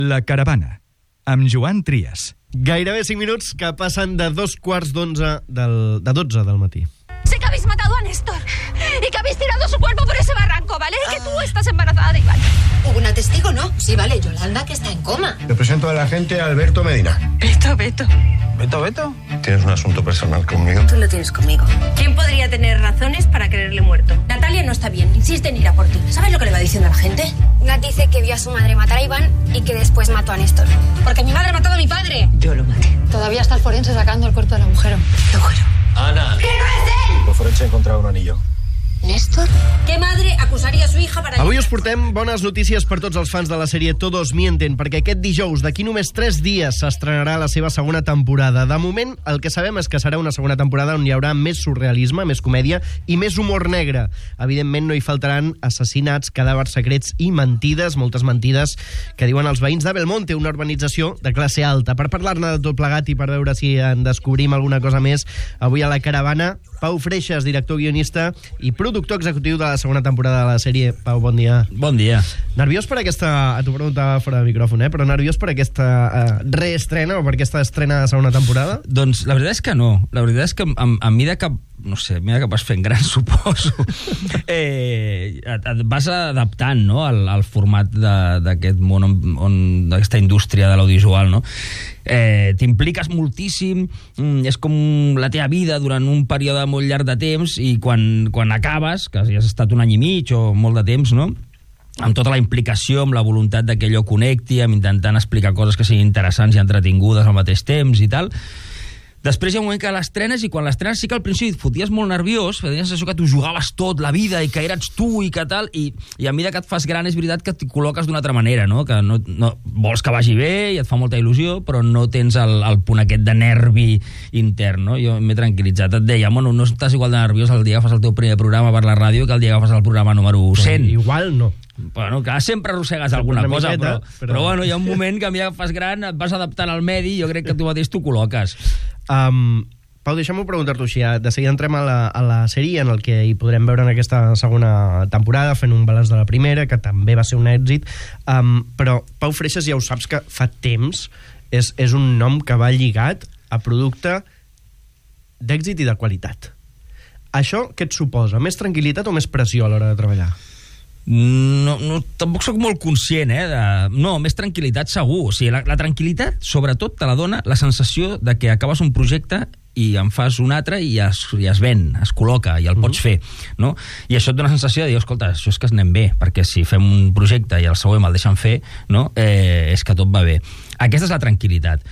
La Caravana, amb Joan Trias. Gairebé 5 minuts que passen de 2:45 de 12 del matí. Sé que habéis matado a Néstor y que habéis tirado su cuerpo por ese barranco, ¿vale? Y que tú estás embarazada de Iván. ¿Hubo una testigo, no? Sí, vale, Yolanda, que está en coma. Le presento al agente Alberto Medina. Beto. ¿Beto? ¿Tienes un asunto personal conmigo? Tú lo tienes conmigo. ¿Quién podría tener razones para creerle muerto? Natalia no está bien, insiste en ir a por ti. ¿Sabes lo que le va diciendo a la gente? Nat dice que vio a su madre matar a Iván y que después mató a Néstor. Porque mi madre ha matado a mi padre. Yo lo maté. Todavía está el forense sacando el cuerpo del agujero. Te juro. Ana. ¡Que no es él! El forense ha encontrado un anillo. ¿Néstor? ¿Qué madre acusaria a su hija para... Avui us portem bones notícies per tots els fans de la sèrie Todos Mienten, perquè aquest dijous, d'aquí només 3 dies, s'estrenarà la seva segona temporada. De moment, el que sabem és que serà una segona temporada on hi haurà més surrealisme, més comèdia i més humor negre. Evidentment, no hi faltaran assassinats, cadàvers secrets i mentides, moltes mentides, que diuen els veïns de Belmonte, una urbanització de classe alta. Per parlar-ne de tot plegat i per veure si en descobrim alguna cosa més, avui a La Caravana, Pau Freixas, director, guionista i productor executiu de la segona temporada de la sèrie. Pau, bon dia. Bon dia. Nerviós per aquesta... T'ho preguntava fora de micròfon, però nerviós per aquesta reestrena o per aquesta estrena de segona temporada? Doncs la veritat és que no. La veritat és que a mesura que... No sé, a mesura que vas fent gran, suposo, et vas adaptant, no?, al format d'aquest món, d'aquesta indústria de l'audiovisual, no? T'impliques moltíssim, és com la teva vida durant un període molt llarg de temps, i quan acabes, que ja has estat un any i mig o molt de temps, no?, amb tota la implicació, amb la voluntat que allò connecti, amb intentant explicar coses que siguin interessants i entretingudes al mateix temps i tal. Després hi ha un moment que l'estrenes, i quan l'estrenes sí que al principi et foties molt nerviós, tenies la sensació que t'ho jugaves tot, la vida, i que eres tu, i que tal, i a mesura que et fas gran és veritat que t'hi col·loques d'una altra manera, no? Que no vols que vagi bé i et fa molta il·lusió, però no tens el punt aquest de nervi intern, no? Jo m'he tranquil·litzat, et deia, bueno, no estàs igual de nerviós el dia que fas el teu primer programa per la ràdio que el dia que fas el programa número 100. Igual no. Bueno, clar, sempre arrossegues alguna cosa, però bueno, hi ha un moment que a mesura que fas gran et vas adaptant al medi, i jo crec que tu mateix t'ho col·loques. Pau, deixa'm-ho preguntar-t'ho així. De seguida entrem a la sèrie, en el que hi podrem veure en aquesta segona temporada, fent un balanç de la primera, que també va ser un èxit. Però Pau Freixas, ja ho saps que fa temps, és un nom que va lligat a producte d'èxit i de qualitat. Això què et suposa? Més tranquil·litat o més pressió a l'hora de treballar? No, tampoc sóc molt conscient, no, més tranquil·litat segur. O sigui, la tranquil·litat, sobretot, te la dona la sensació de que acabes un projecte i en fas un altre i es ven, es col·loca i el pots fer, no? I això et dona la sensació de dir, escolta, això és que anem bé, perquè si fem un projecte i el següent el deixen fer, no? És que tot va bé. Aquesta és la tranquil·litat.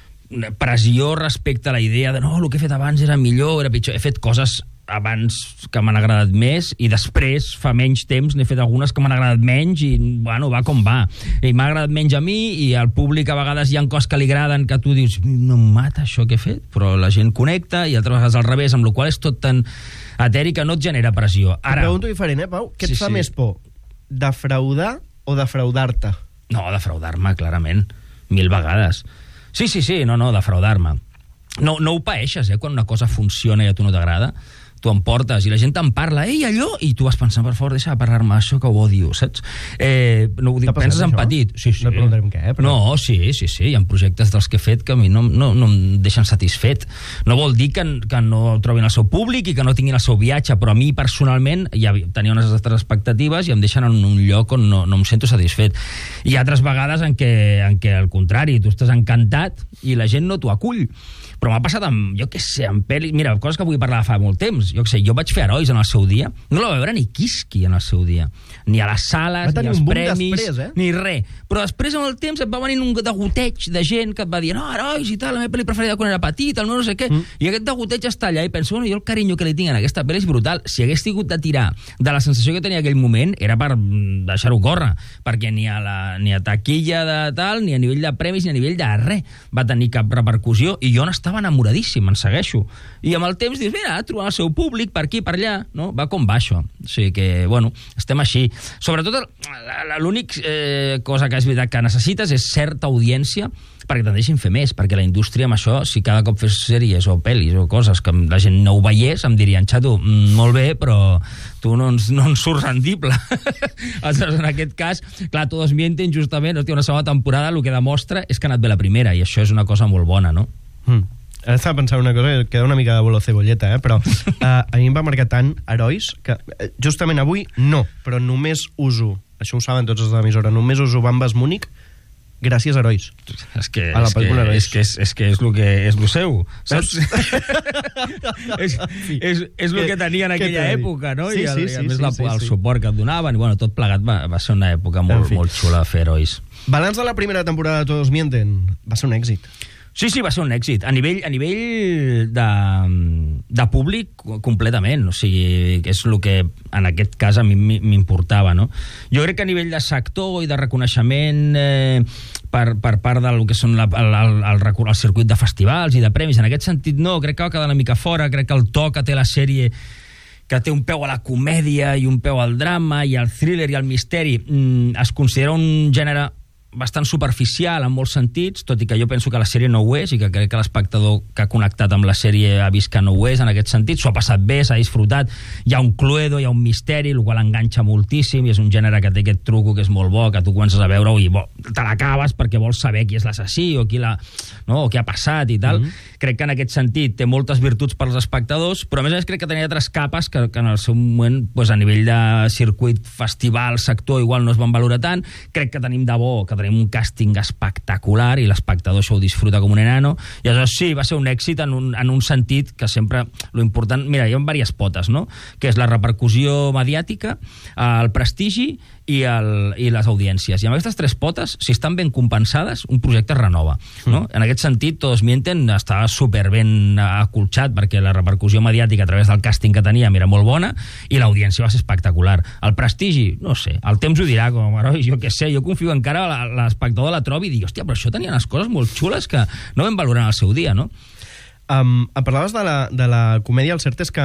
Pressió respecte a la idea de no, el que he fet abans era millor, era pitjor. He fet coses abans que m'han agradat més, i després, fa menys temps, n'he fet algunes que m'han agradat menys, i bueno, va com va. I m'ha agradat menys a mi, i al públic a vegades hi ha coses que li agraden que tu dius, no em mata això que he fet, però la gent connecta, i altres vegades al revés, amb la qual és tot tan eteri que no et genera pressió. Ara, et pregunto diferent, Pau? Què et fa més por? Defraudar o defraudar-te? No, defraudar-me, clarament. 1000 vegades. Sí, no, defraudar-me. No ho paeixes, quan una cosa funciona i a tu no t'agrada. Tu em portes i la gent te'n parla, ei, allò, i tu vas pensant, per favor, deixa de parlar-me això, que ho odio, saps? No ho dic, penses en petit. Sí. No preguntarem què, però... No, sí, hi ha projectes dels que he fet que a mi no em deixen satisfet. No vol dir que no trobin el seu públic i que no tinguin el seu viatge, però a mi personalment ja tenia unes altres expectatives i em deixen en un lloc on no em sento satisfet. Hi ha altres vegades en què al contrari, tu estàs encantat i la gent no t'ho acull. Però m'ha passat amb, jo què sé, amb pel·lis... Mira, coses que vull parlar fa molt temps. Jo què sé, jo vaig fer Herois en el seu dia. No la va veure ni Kiski en el seu dia. Ni a les sales, ni als premis, després, ni res. Però després, amb el temps, et va venir un degoteig de gent que et va dir, no, Herois i tal, la meva pel·li preferida quan era petit, el meu no sé què. I aquest degoteig està allà i penso, bueno, jo el carinyo que li tinc en aquesta pel·li és brutal. Si hagués tingut de tirar de la sensació que tenia aquell moment, era per deixar-ho córrer, perquè ni a taquilla de tal, ni a nivell de premis, ni a nivell de res va tenir cap repercussió, i jo n'estava enamoradíssim, en segueixo. I amb el temps dius, mira, trobar el seu públic, per aquí, per allà, no? Va com va això. O sigui que, bueno, estem així. Sobretot, l'únic cosa que és veritat que necessites és certa audiència perquè te'n deixin fer més, perquè la indústria amb això, si cada cop fes sèries o pel·lis o coses que la gent no ho veiés, em dirien, xato, molt bé, però tu no ens surts rendible. En aquest cas, clar, Todos mienten, justament, hòstia, una segona temporada el que demostra és que ha anat bé la primera, i això és una cosa molt bona, no? Ara estava pensant una cosa, queda una mica de bolo cebolleta, però a mi em va marcar tant Herois que justament avui no, però només uso, això ho saben tots els de l'emissora, només uso Bambas Múnich gràcies a Herois. És que a la pel·lícula Herois. És que és el seu, saps? és el que tenia en aquella època, no? Sí, I a més el sí. suport que et donaven, i bueno, tot plegat va ser una època molt xula fer Herois. Balanç de la primera temporada de Todos mienten, va ser un èxit. Sí, va ser un èxit. A nivell de públic, completament. O sigui, és el que en aquest cas a mi m'importava, no? Jo crec que a nivell de sector i de reconeixement per part del que són el circuit de festivals i de premis, en aquest sentit no, crec que va quedar una mica fora, crec que el to que té la sèrie, que té un peu a la comèdia i un peu al drama i al thriller i al misteri, es considera un gènere bastant superficial en molts sentits, tot i que jo penso que la sèrie no ho és i que crec que l'espectador que ha connectat amb la sèrie ha vist que no ho és en aquest sentit, s'ho ha passat bé, s'ha disfrutat, hi ha un cluedo, hi ha un misteri, el qual enganxa moltíssim i és un gènere que té aquest truco que és molt bo, que tu comences a veure i te l'acabes perquè vols saber qui és l'assassí o qui o què ha passat i tal. Crec que en aquest sentit té moltes virtuts per als espectadors, però a més crec que tenia altres capes que en el seu moment a nivell de circuit, festival, sector, igual no es van valorar tant. Crec que tenim de bo, que tenim un càsting espectacular i l'espectador això ho disfruta com un enano, i això sí, va ser un èxit en un sentit que sempre lo important, mira, hi ha diverses potes, no? Que és la repercussió mediàtica, el prestigi i les audiències. I amb aquestes tres potes, si estan ben compensades, un projecte es renova, no? En aquest sentit, Todos mienten està super ben acolxat perquè la repercussió mediàtica a través del càsting que teníem era molt bona i l'audiència va ser espectacular. El prestigi, no sé, el temps ho dirà, com Herois, jo què sé, jo confio encara l'espectador la trobi i dic, hòstia, però això tenia unes coses molt xules que no vam valorar en el seu dia, no? Parlaves de la comèdia, el cert és que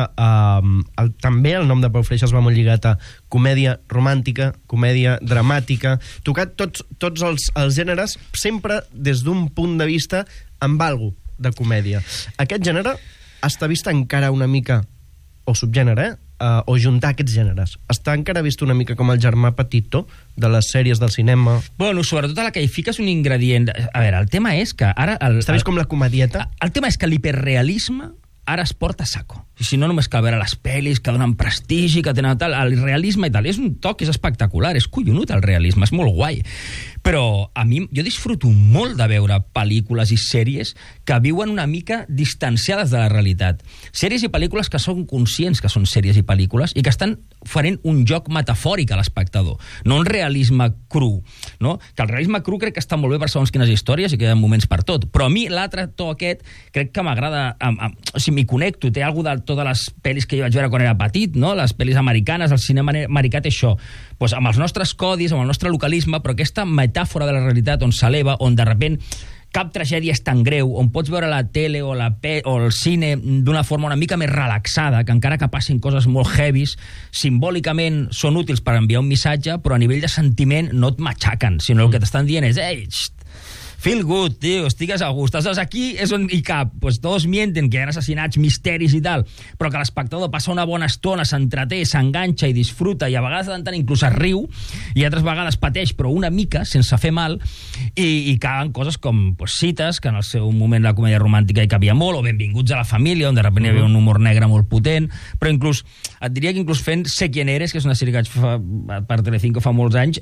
també el nom de Pau Freixa es va molt lligat a comèdia romàntica, comèdia dramàtica, tocat tots els gèneres sempre des d'un punt de vista amb algo de comèdia. Aquest gènere està vist encara una mica, o subgènere, o juntar aquests gèneres. Està encara vist una mica com el germà petitó de les sèries del cinema. Bueno, sobretot a la que hi fiques un ingredient... A veure, el tema és que ara... Està vist com la comedieta? El tema és que l'hiperrealisme ara es porta a saco. I si no, només cal veure les pel·lis que donen prestigi, que tenen tal, el realisme i tal. És un toc, és espectacular, és collonut el realisme, és molt guai. Però a mi, jo disfruto molt de veure pel·lícules i sèries que viuen una mica distanciades de la realitat. Sèries i pel·lícules que són conscients que són sèries i pel·lícules i que estan farent un joc metafòric a l'espectador, no un realisme cru, no? Que el realisme cru crec que està molt bé per segons quines històries i que hi ha moments per tot, però a mi l'altre to aquest crec que m'agrada, o sigui, m'hi connecto, té alguna de totes les pel·lis que jo vaig veure quan era petit, no? Les pel·lis americanes, el cinema americà té això, pues amb els nostres codis, amb el nostre localisme, però aquesta metàfora de la realitat on s'eleva, on de repent cap tragèdia és tan greu, on pots veure la tele o el cine d'una forma una mica més relaxada, que encara que passin coses molt heavies, simbòlicament són útils per enviar un missatge, però a nivell de sentiment no et matxaquen, sinó el que t'estan dient és ei, feel good, tio, estigues a gust. Aleshores, aquí és on hi cap. Pues Todos mienten, que hi ha assassinats, misteris i tal, però que l'espectador passa una bona estona, s'entreté, s'enganxa i disfruta, i a vegades de tant inclús es riu, i altres vegades pateix, però una mica, sense fer mal, i caben coses com cites, que en el seu moment la comèdia romàntica hi cabia molt, o Benvinguts a la família, on de repente hi havia un humor negre molt potent, però inclús, et diria que inclús fent Sé quién eres, que és una sèrie que vaig per Telecinco fa molts anys,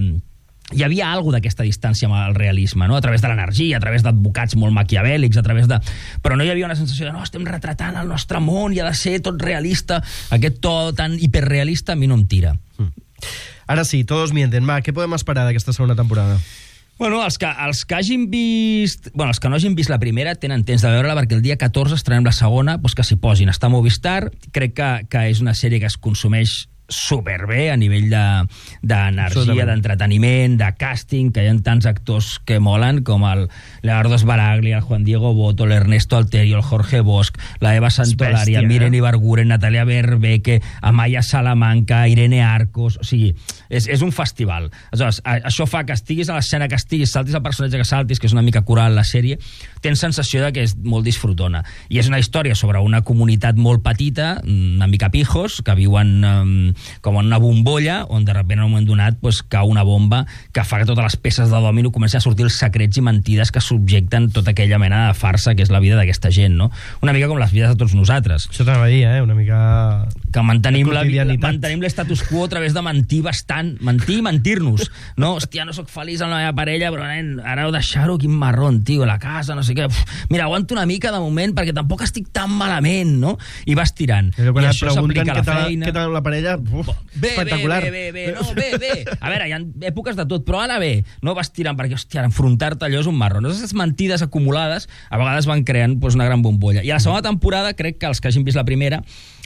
hi havia alguna d'aquesta distància amb el realisme, no? A través de l'energia, a través d'advocats molt maquiavèlics, a través de... Però no hi havia una sensació de no, estem retratant el nostre món i ha de ser tot realista. Aquest to tan hiperrealista a mi no em tira. Ara sí, Todos mienten. Va, què podem esperar d'aquesta segona temporada? Bueno, els que hagin vist... Bueno, els que no hagin vist la primera tenen temps de veure-la perquè el dia 14 estrenem la segona, doncs que s'hi posin. Està a Movistar, crec que és una sèrie que es consumeix superbé a nivell d'energia, d'entreteniment, de càsting, que hi ha tants actors que molen, com el Leonardo Sbaraglia, el Juan Diego Boto, l'Ernesto Alterio, el Jorge Bosch, la Eva Santolari, Miren Ibarguren, Natalia Berbeque, Amaya Salamanca, Irene Arcos... O sigui, és un festival. Aleshores, això fa que estiguis a l'escena que estiguis, saltis el personatge que saltis, que és una mica coral la sèrie, tens sensació de que és molt disfrutona. I és una història sobre una comunitat molt petita, una mica pijos, que viuen com en una bombolla, on de sobte en un moment donat cau una bomba que fa que totes les peces de dòmino comencen a sortir els secrets i mentides que subjecten tota aquella mena de farsa que és la vida d'aquesta gent, no? Una mica com les vides de tots nosaltres. Això t'anava a dir, una mica... Que mantenim l'estatus quo a través de mentir bastant, mentir i mentir-nos, no? Hòstia, no sóc feliç amb la meva parella, però nen, ara heu de deixar-ho, quin marrón, tio, a la casa, no sé què. Mira, aguanto una mica de moment perquè tampoc estic tan malament, no? I vas tirant. I això s'aplica a la feina. Què tal la parella? Espectacular. Bé. A veure, hi ha èpoques de tot, però ara bé, no vas tirant perquè, hòstia, enfrontar-te allò és un marrón. Aquestes mentides acumulades a vegades van creant una gran bombolla. I a la segona temporada, crec que els que hagin vist la primera,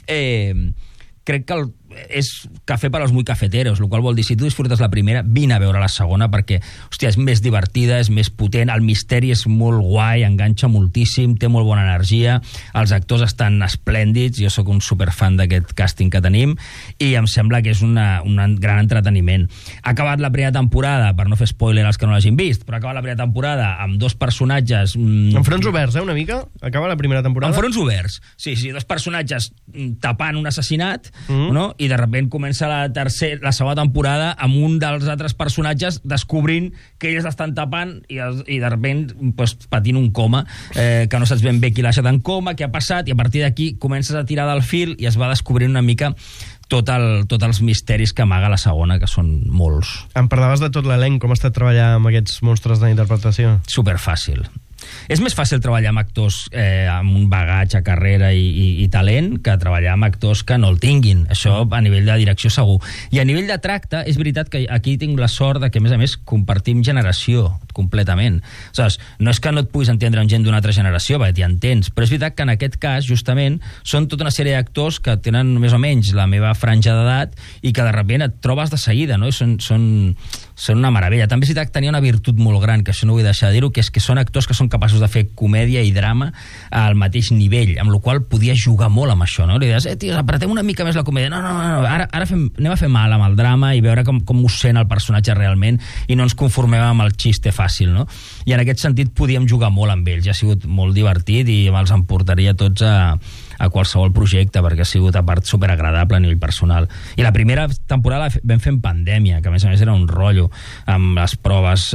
crec que és cafè per als muy cafeteros, el qual vol dir, si tu disfrutes la primera, vine a veure la segona, perquè, hòstia, és més divertida, és més potent, el misteri és molt guai, enganxa moltíssim, té molt bona energia, els actors estan esplèndids, jo sóc un superfan d'aquest càsting que tenim, i em sembla que és un gran entreteniment. Ha acabat la primera temporada, per no fer spoiler als que no l'hagin vist, però ha acabat la primera temporada amb dos personatges... En fronts oberts, una mica? Acaba la primera temporada? En fronts oberts, sí, dos personatges tapant un assassinat, no? I de sobte comença la segona temporada amb un dels altres personatges descobrint que ells estan tapant i de sobte patint un coma, que no saps ben bé qui l'ha deixat en coma, què ha passat, i a partir d'aquí comences a tirar del fil i es va descobrint una mica tots els misteris que amaga la segona, que són molts. Em parlaves de tot l'elenc, com ha estat treballar amb aquests monstres d'interpretació? Superfàcil. És més fàcil treballar amb actors amb un bagatge, carrera i talent que treballar amb actors que no el tinguin. Això a nivell de direcció segur. I a nivell de tracte, és veritat que aquí tinc la sort de que, a més, compartim generació completament. Saps? No és que no et puguis entendre amb gent d'una altra generació, perquè t'hi entens, però és veritat que en aquest cas, justament, són tota una sèrie d'actors que tenen més o menys la meva franja d'edat i que de sobte et trobes de seguida, no? I són una meravella. També és veritat que tenia una virtut molt gran, que això no vull deixar de dir-ho, que és que són actors que són capaços de fer comèdia i drama al mateix nivell, amb la qual podia jugar molt amb això, no? Li deies, tio, apretem una mica més la comèdia. No, ara anem a fer mal amb el drama i veure com ho sent el personatge realment i no ens conformem amb el xiste fàcil, no? I en aquest sentit podíem jugar molt amb ells. Ha sigut molt divertit i els emportaria tots a qualsevol projecte, perquè ha sigut a part superagradable a nivell personal. I la primera temporada vam fer en pandèmia, que a més era un rotllo, amb les proves...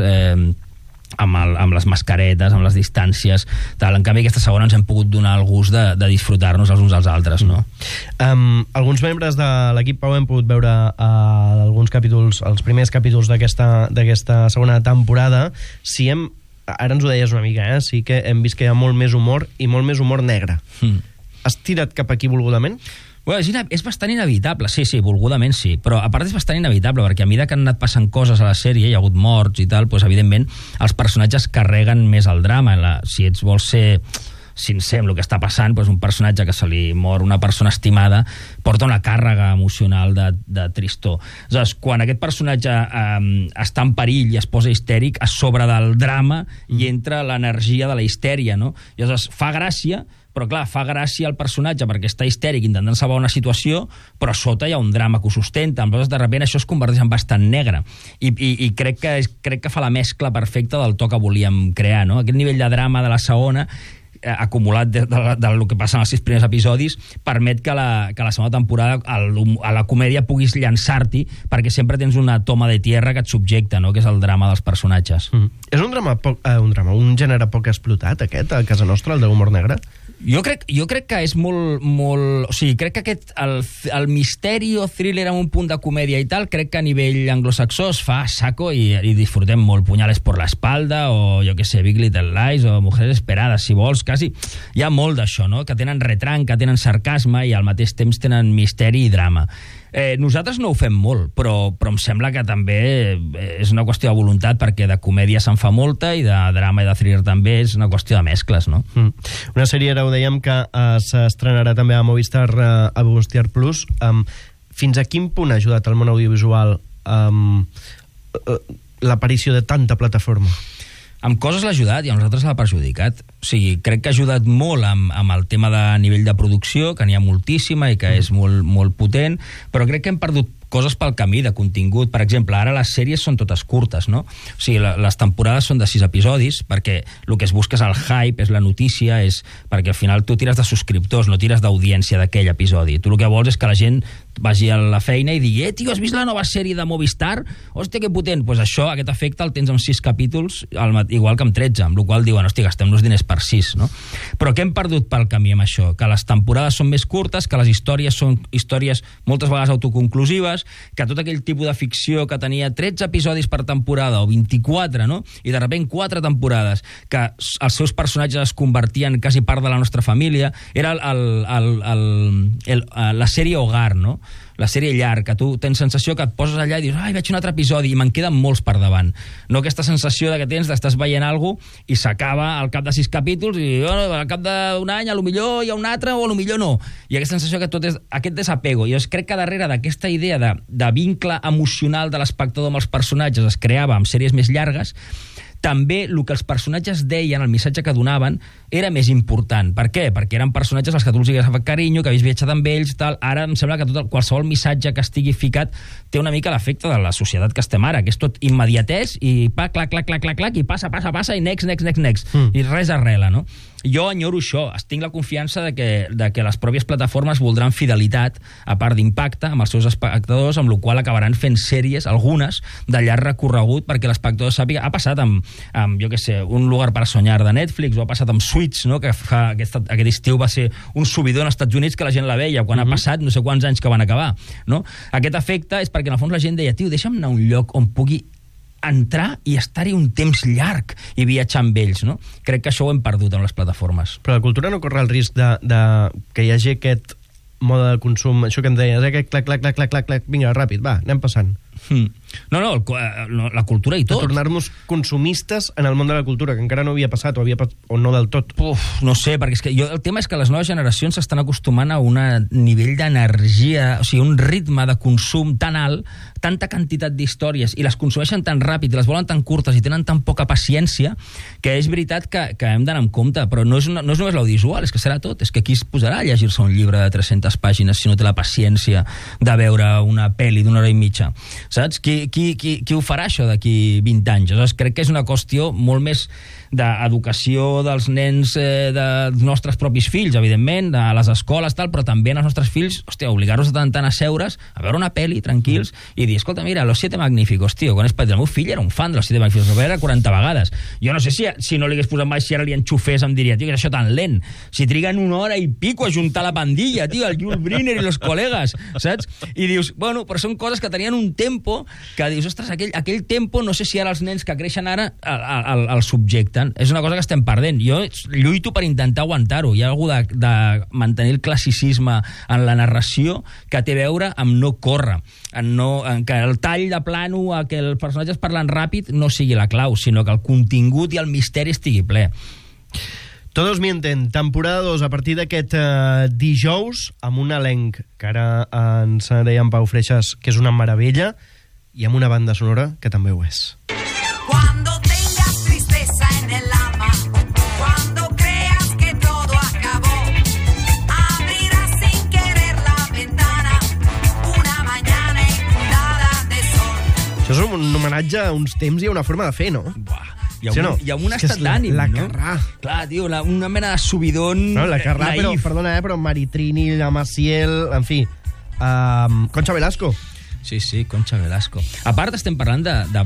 amb les mascaretes, amb les distàncies, tal. En canvi aquesta segona ens hem pogut donar el gust de disfrutar-nos els uns als altres, no? Alguns membres de l'equip Pau hem pogut veure alguns capítols, els primers capítols d'aquesta segona temporada. Ara ens ho deies una mica, sí que hem vist que hi ha molt més humor i molt més humor negre. Has tirat cap aquí volgudament? Bueno, és bastant inevitable, sí, volgudament sí, però a part és bastant inevitable, perquè a mesura que han anat passant coses a la sèrie, hi ha hagut morts i tal, doncs evidentment els personatges carreguen més el drama. Si vols ser sincer amb el que està passant, doncs un personatge que se li mor una persona estimada porta una càrrega emocional de tristor. Aleshores, quan aquest personatge està en perill i es posa histèric, a sobre del drama hi entra l'energia de la histèria, no? I aleshores fa gràcia, però clar, fa gràcia al personatge perquè està histèric intentant salvar una situació, però sota hi ha un drama que ho sustenta. Llavors, de sobte, això es converteix en bastant negre. I crec que fa la mescla perfecta del to que volíem crear, no? Aquest nivell de drama de la segona, acumulat del que passa en els 6 primers episodis, permet que la segona temporada a la comèdia puguis llançar-t'hi, perquè sempre tens una toma de tierra que et subjecta, no? Que és el drama dels personatges. És un gènere poc explotat, aquest, a casa nostra, el d'humor negre? Jo crec que és molt... O sigui, crec que el misteri o thriller amb un punt de comèdia i tal, crec que a nivell anglosaxó es fa saco i disfrutem molt. Punyales por la espalda, o jo què sé, Big Little Lies, o Mujeres Esperadas, si vols, quasi. Hi ha molt d'això, no? Que tenen retranc, que tenen sarcasme i al mateix temps tenen misteri i drama. Nosaltres no ho fem molt, però em sembla que també és una qüestió de voluntat, perquè de comèdia se'n fa molta i de drama i de thriller també, és una qüestió de mescles, no? Una sèrie, ara ho dèiem, que s'estrenarà també a Movistar Plus. fins a quin punt ha ajudat el món audiovisual l'aparició de tanta plataforma? Amb coses l'ha ajudat i amb nosaltres l'ha perjudicat. O sigui, crec que ha ajudat molt amb el tema de nivell de producció, que n'hi ha moltíssima i que és molt, molt potent, però crec que hem perdut coses pel camí de contingut. Per exemple, ara les sèries són totes curtes, no? O sigui, les temporades són de 6 episodis, perquè el que es busca és el hype, és la notícia, és perquè al final tu tires de subscriptors, no tires d'audiència d'aquell episodi. Tu el que vols és que la gent vagi a la feina i digui tio, has vist la nova sèrie de Movistar? Hòstia, que potent! Pues això, aquest efecte el tens amb 6 capítols, igual que amb 13, amb la qual diuen, hòstia, gastem-nos diners per 6, no? Però què hem perdut pel camí amb això? Que les temporades són més curtes, que les històries són històries moltes vegades autoconclusives, que tot aquell tipus de ficció que tenia 13 episodis per temporada o 24, no? I de sobte 4 temporades, que els seus personatges es convertien quasi part de la nostra família, era la sèrie Hogar, no? La sèrie llarg, que tu tens sensació que et poses allà i dius, ai, veig un altre episodi, i me'n queden molts per davant. No aquesta sensació de que tens d'estàs veient alguna cosa i s'acaba al cap de 6 capítols i al cap d'un any, a lo millor hi ha un altre o a lo millor no. I aquesta sensació que tot és aquest desapego. Jo crec que darrere d'aquesta idea de vincle emocional de l'espectador amb els personatges es creava amb sèries més llargues. També el que els personatges deien, el missatge que donaven, era més important. Per què? Perquè eren personatges als que tu els hagués fet carinyo, que havies viatjat amb ells, tal. Ara em sembla que qualsevol missatge que estigui ficat té una mica l'efecte de la societat que estem ara, que és tot immediatès i clac, i passa, i next. I res arrela, no? Jo enyoro això, tinc la confiança de que les pròpies plataformes voldran fidelitat, a part d'impacte, amb els seus espectadors, amb la qual acabaran fent sèries, algunes, de llarg recorregut, perquè l'espectador sàpiga. Ha passat amb jo què sé, Un lugar para soñar de Netflix, o ha passat amb Switch, no? Que aquest estiu va ser un subidor als Estats Units que la gent la veia, quan ha passat no sé quants anys que van acabar, no? Aquest efecte és perquè en el fons la gent deia, tio, deixa'm anar a un lloc on pugui entrar i estar-hi un temps llarg i viatjar amb ells, no? Crec que això ho hem perdut amb les plataformes. Però la cultura no corre el risc de que hi hagi aquest mode de consum, això que em deies, aquest clac, vinga, ràpid, va, anem passant. No, la cultura i tot. De tornar-nos consumistes en el món de la cultura, que encara no havia passat, o no del tot. No sé, perquè el tema és que les noves generacions s'estan acostumant a un nivell d'energia, o sigui, un ritme de consum tan alt, tanta quantitat d'històries, i les consumeixen tan ràpid, les volen tan curtes i tenen tan poca paciència, que és veritat que hem d'anar amb compte, però no és només l'audiovisual, és que serà tot, és que qui es posarà a llegir-se un llibre de 300 pàgines si no té la paciència de veure una pel·li d'una hora i mitja? Saps? Qui ho farà, això, d'aquí 20 anys? Aleshores, crec que és una qüestió molt més d'educació dels nens, dels nostres propis fills, evidentment, a les escoles, tal, però també als nostres fills, hòstia, obligar-los de tant en tant a seure's, a veure una pel·li, tranquils, i dir, escolta, mira, Los Siete Magníficos, tio, quan és petit, el meu fill era un fan de Los Siete Magníficos, el veure 40 vegades. Jo no sé si no li hagués posat mai, si ara li enxufés, em diria, tio, que és això tan lent. Si triguen 1 hora i pico a juntar la pandilla, tio, el Jules Briner i los col·legues, saps? I dius, bueno, però són coses que tenien un tempo que dius, ostres, aquell tempo, no sé si ara els nens que creixen ara el subjecten. És una cosa que estem perdent. Jo lluito per intentar aguantar-ho. Hi ha algú de mantenir el classicisme en la narració que té a veure amb no córrer, en que el tall de plano, que els personatges parlen ràpid no sigui la clau, sinó que el contingut i el misteri estigui ple. Todos mienten, temporada 2 a partir d'aquest dijous, amb un elenc que ara ens deia en Pau Freixas que és una meravella, i amb una banda sonora que també ho és. Cuando tengas tristeza en el alma, cuando creas que todo acabó, abrirás sin querer la ventana una mañana inundada de sol. Això és un homenatge a uns temps i a una forma de fer, no? Buah. Hi ha un estat d'ànim, no? La no? Carrà. Clar, tio, una mena de subidón no, la Carrà, naïf. però Maritrini, la Maciel, en fi, Concha Velasco. Sí, Concha Velasco. A part, estem parlant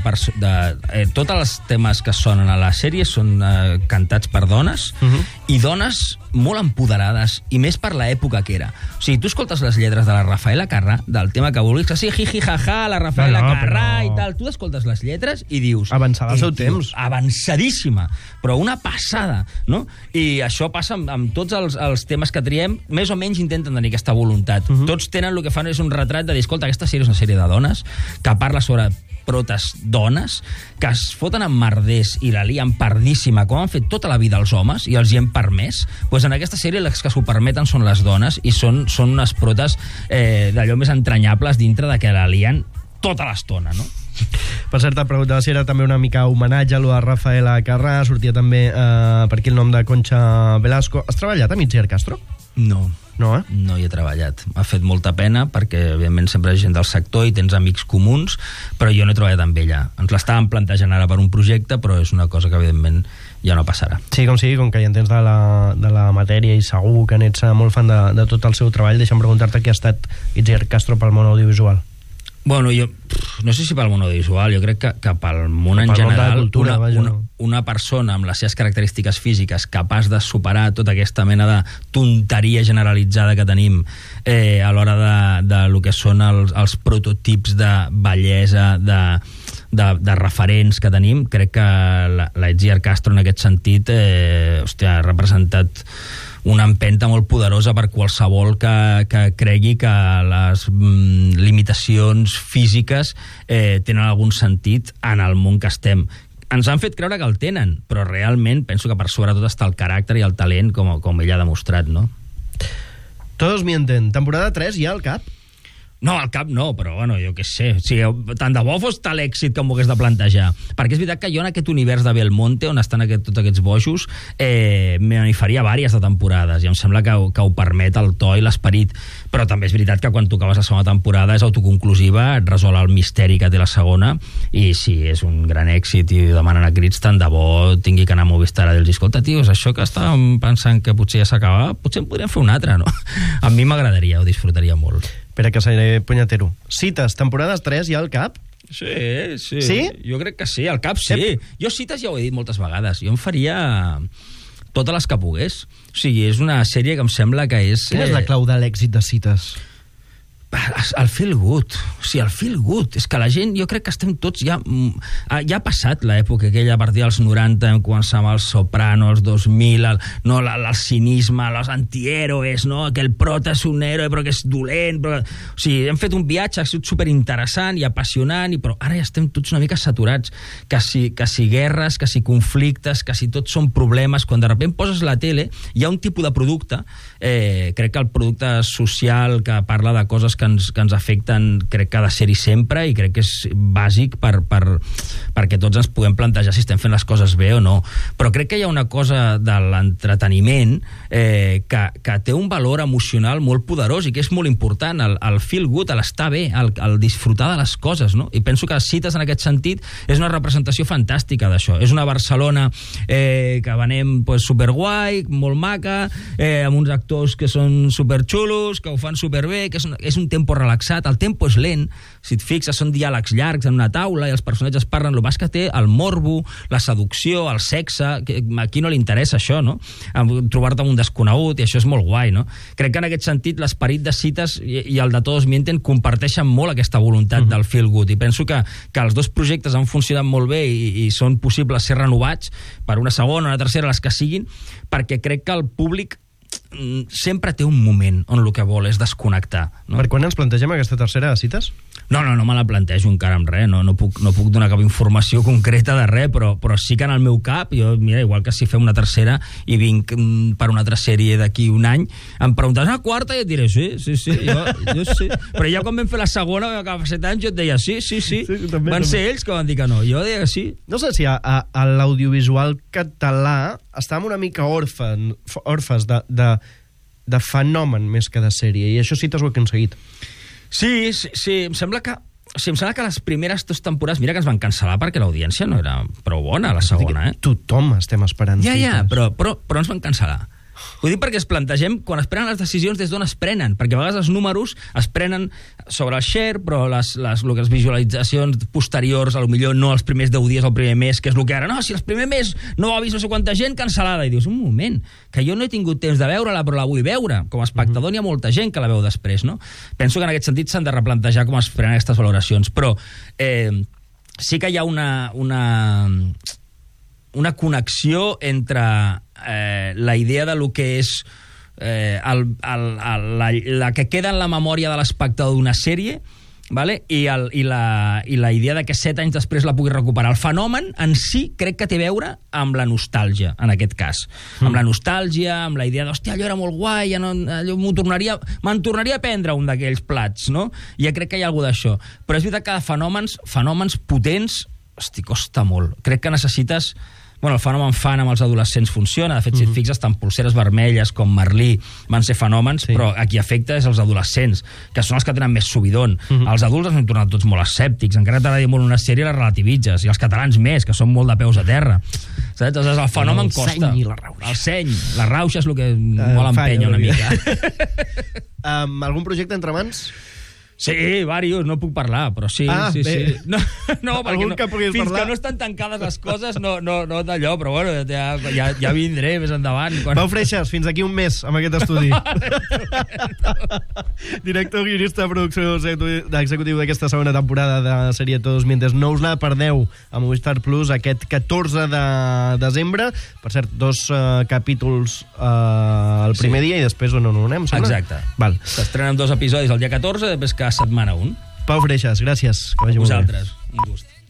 de tots els temes que sonen a la sèrie són cantats per dones, i dones molt empoderades, i més per l'època que era. O sigui, tu escoltes les lletres de la Rafaela Carrà, del tema que vulguis, que sí, jiji, jaja, la Rafaela Carrà i tal, tu escoltes les lletres i dius... Avançada al seu temps. Avançadíssima, però una passada, no? I això passa amb tots els temes que triem, més o menys intenten tenir aquesta voluntat. Tots tenen el que fan és un retrat de dir, escolta, aquesta sèrie és una sèrie de dones que parla sobre protes dones que es foten amb merders i la lien pardíssima, com han fet tota la vida els homes i els hi hem permès, doncs en aquesta sèrie les que s'ho permeten són les dones i són unes protes d'allò més entranyables dintre de que la lien tota l'estona, no? Per cert, et preguntava si era també una mica homenatge a lo de Rafaela Carrà, sortia també per aquí el nom de Concha Velasco. Has treballat amb Itziar Castro? No. No, eh? No hi he treballat. M'ha fet molta pena perquè, evidentment, sempre hi ha gent del sector i tens amics comuns, però jo no he treballat amb ella. Ens l'estàvem plantejant ara per un projecte, però és una cosa que, evidentment, ja no passarà. Sí, com sigui, com que ja entens de la matèria i segur que n'ets molt fan de tot el seu treball, deixa'm preguntar-te qui ha estat Itziar Castro pel món audiovisual. Bueno, jo no sé si pel món audiovisual, jo crec que pel món en general, cultura, una persona amb les seves característiques físiques capaç de superar tota aquesta mena de tonteria generalitzada que tenim a l'hora de lo que són els prototips de bellesa, de referents que tenim, crec que la Itziar Castro en aquest sentit ha representat una empenta molt poderosa per qualsevol que cregui que les limitacions físiques tenen algun sentit en el món que estem. Ens han fet creure que el tenen, però realment penso que per sobretot està el caràcter i el talent, com ella ha demostrat, no? Todos mienten. Temporada 3 ja al cap? No, al cap no, però bueno, jo què sé. O sigui, tant de bo fos tal èxit que m'ho hagués de plantejar. Perquè és veritat que jo en aquest univers de Belmonte, on estan tots aquests bojos, m'hi faria vàries de temporades, i em sembla que ho permet el to i l'esperit. Però també és veritat que quan tu acabes la segona temporada és autoconclusiva, et resol el misteri que té la segona, i si és un gran èxit i demanen a crits, tant de bo tingui que anar a Movistar a dir-los, escolta, tios, això que estàvem pensant que potser ja s'acaba, potser en podríem fer un altre, no? A mi m'agradaria, ho disfrutaria molt. Espera que seré punyatero. Cites, temporades 3 ja al cap? Sí. Sí? Jo crec que sí, al cap sí. Jo cites ja ho he dit moltes vegades. Jo em faria totes les que pogués. O sigui, és una sèrie que em sembla que és... Quina és la clau de l'èxit de cites? El feel good. O sigui, el feel good. És que la gent, jo crec que estem tots ja ha passat l'època aquella a partir dels 90, hem començat amb els Sopranos, 2000, el cinisme, els antihéroes, no? Que el prota és un héroe però que és dolent. Però... O sigui, hem fet un viatge, ha sigut superinteressant i apassionant, però ara ja estem tots una mica saturats. Que si guerres, que si conflictes, que si tots són problemes. Quan de sobte poses la tele, hi ha un tipus de producte, crec que el producte social que parla de coses que ens afecten, crec que ha de ser-hi sempre, i crec que és bàsic perquè tots ens puguem plantejar si estem fent les coses bé o no. Però crec que hi ha una cosa de l'entreteniment que té un valor emocional molt poderós i que és molt important, el feel good, l'estar bé, el disfrutar de les coses, no? I penso que Cites en aquest sentit és una representació fantàstica d'això. És una Barcelona que venem superguai, molt maca, amb uns actors que són superxulos, que ho fan superbé, que és un tempo relaxat, el tempo és lent, si et fixes són diàlegs llargs en una taula i els personatges parlen, el que té el morbo, la seducció, el sexe, a qui no li interessa això, no? Trobar-te amb un desconegut, i això és molt guai, no? Crec que en aquest sentit l'esperit de Cites i el de Todos Mienten comparteixen molt aquesta voluntat del feel good, i penso que els dos projectes han funcionat molt bé i són possibles ser renovats per una segona, una tercera, les que siguin, perquè crec que el públic sempre té un moment on el que vol és desconnectar, no? Per quan ens plantegem aquesta tercera de Cites? No me la plantejo encara amb res, no puc donar cap informació concreta de res, però sí que en el meu cap, jo, mira, igual que si fem una tercera i vinc per una altra sèrie d'aquí un any, em preguntes, quarta? I et diré, sí, jo sí. Però ja quan vam fer la segona, que fa 7 anys, jo et deia, sí. També, van ser ells que van dir que no, jo deia que sí. No sé si a l'audiovisual català estàvem una mica orfes de fenomen més que de sèrie, i això Cites ho ha aconseguit. Sí, em sembla que les primeres 2 temporades, mira que ens van cancel·lar perquè l'audiència no era prou bona, la segona, Tothom estem esperant. Ja, però ens van cancel·lar. Ho dic perquè es plantegem quan es prenen les decisions des d'on es prenen, perquè a vegades els números es prenen sobre el share, però les visualitzacions posteriors, potser no els primers 10 dies o el primer mes, que és el que ara, no, si el primer mes no ha vist no sé quanta gent, cancel·lada, i dius, un moment, que jo no he tingut temps de veure-la, però la vull veure, com a espectador n'hi ha molta gent que la veu després, no? Penso que en aquest sentit s'han de replantejar com es prenen aquestes valoracions, però sí que hi ha una connexió entre la idea de lo que és la que queda en la memòria de l'espectador d'una sèrie vale? I la idea de que 7 anys després la pugui recuperar. El fenomen en si crec que té a veure amb la nostàlgia, en aquest cas. Amb la nostàlgia, amb la idea d'hòstia, allò era molt guai, ja no, allò me'n tornaria a prendre un d'aquells plats, no? Ja crec que hi ha alguna d'això. Però és veritat que fenòmens potents, hosti, costa molt. Crec que necessites... Bueno, el fenomen fan amb els adolescents funciona. De fet, si et fixes, tant Polseres Vermelles com Merlí van ser fenòmens, però a qui afecta és els adolescents, que són els que tenen més subidon. Els adults ens hem tornat tots molt escèptics. Encara t'agrada molt una sèrie, la relativitzes. I els catalans més, que són molt de peus a terra. Saps? El fenomen costa. El seny i la rauxa. El seny. La rauxa és el que molt empenya una mica. Algun projecte entre mans? Sí, diversos, no puc parlar, però sí, sí. No, perquè fins que no estan tancades les coses, no d'allò, però bueno, ja vindré més endavant. Pau Freixas, fins aquí un mes amb aquest estudi. Director, guionista, producció executiu d'aquesta segona temporada de la sèrie Todos Mientes. No us la perdeu a Movistar Plus aquest 14 de desembre. Per cert, 2 capítols el primer dia i després on anem, sembla? Exacte. S'estrenen 2 episodis el dia 14, després cada setmana un. Pau Freixas, gràcies. A vosaltres, un gust.